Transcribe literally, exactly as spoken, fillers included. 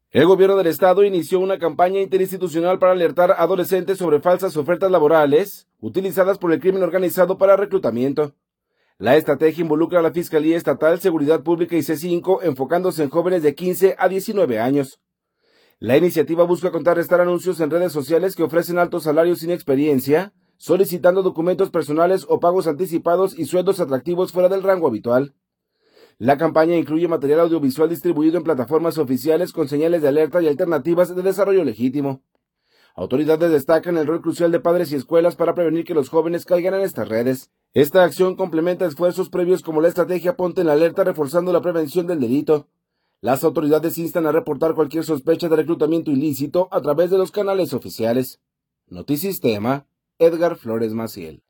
El gobierno del estado inició una campaña interinstitucional para alertar a adolescentes sobre falsas ofertas laborales utilizadas por el crimen organizado para reclutamiento. La estrategia involucra a la Fiscalía Estatal, Seguridad Pública y C cinco, enfocándose en jóvenes de quince a diecinueve años. La iniciativa busca contrarrestar anuncios en redes sociales que ofrecen altos salarios sin experiencia, solicitando documentos personales o pagos anticipados y sueldos atractivos fuera del rango habitual. La campaña incluye material audiovisual distribuido en plataformas oficiales con señales de alerta y alternativas de desarrollo legítimo. Autoridades destacan el rol crucial de padres y escuelas para prevenir que los jóvenes caigan en estas redes. Esta acción complementa esfuerzos previos como la estrategia Ponte en la Alerta, reforzando la prevención del delito. Las autoridades instan a reportar cualquier sospecha de reclutamiento ilícito a través de los canales oficiales. Notisistema, Edgar Flores Maciel.